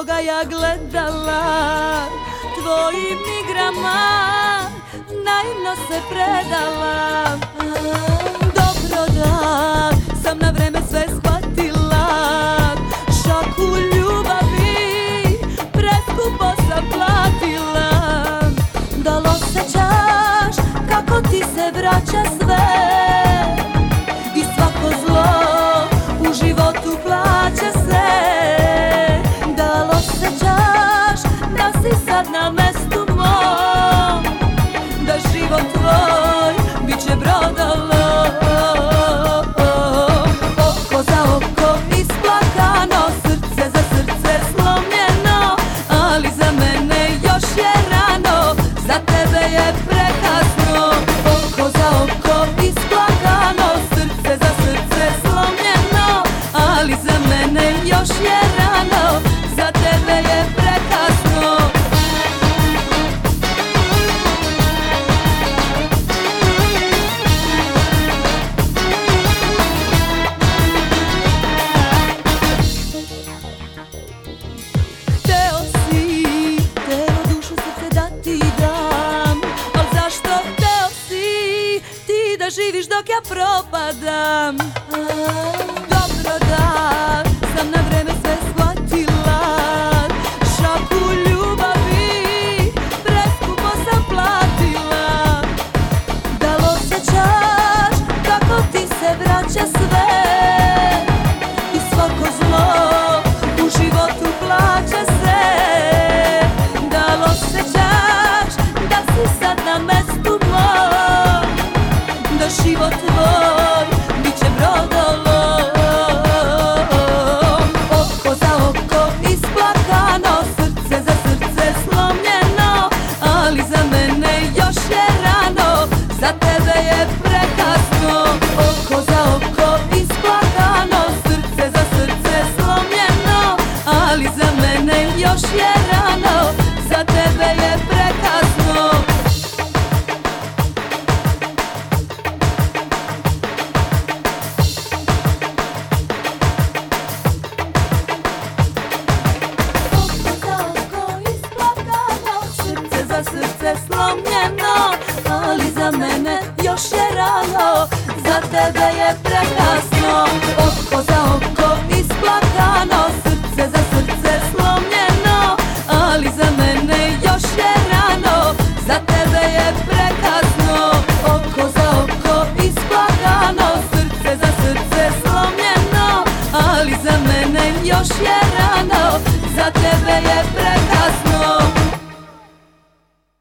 koga ja gledala, tvojim igrama naivno se predala. Dobro da sam na vreme sve shvatila, šaku ljubavi preskupo sam platila. Da li osjećaš kako ti se vraća sve i svako zlo u životu plaća se? Da li osjećaš da si sad na mestu mom, da život tvoj bit će brodolo? Oko za oko isplakano, srce za srce slomljeno, ali za mene još je rano, za tebe je prekasno. Oko za oko isplakano, srce za srce slomljeno, ali za mene još je rano, za tebe je prekasno. Hteo si, telo, dušu, srce da ti dam, al zašto hteo si ti da živiš dok ja propadam? Dobro da sam na vreme sve shvatila, šaku ljubavi preskupo sam platila. Da li osjećaš kako ti se vraća sve i svako zlo u životu plaća se? Da li osjećaš da si sad na mestu mom, da život tvoj bit će brodolo? Oko za oko isplakano, srce za srce slomljeno, ali za mene još je rano, za tebe je prekasno. Oko za oko isplakano, srce za srce slomljeno, ali za mene još je rano, za tebe je prekasno. Srce za srce slomljeno, ali za mene još je rano, za tebe je prekasno. Oko za oko isplakano, srce za srce slomljeno, ali za mene još je rano, za tebe je prekasno. Oko za oko isplakano, srce za srce slomljeno, ali za mene još je rano, za tebe je prekasno.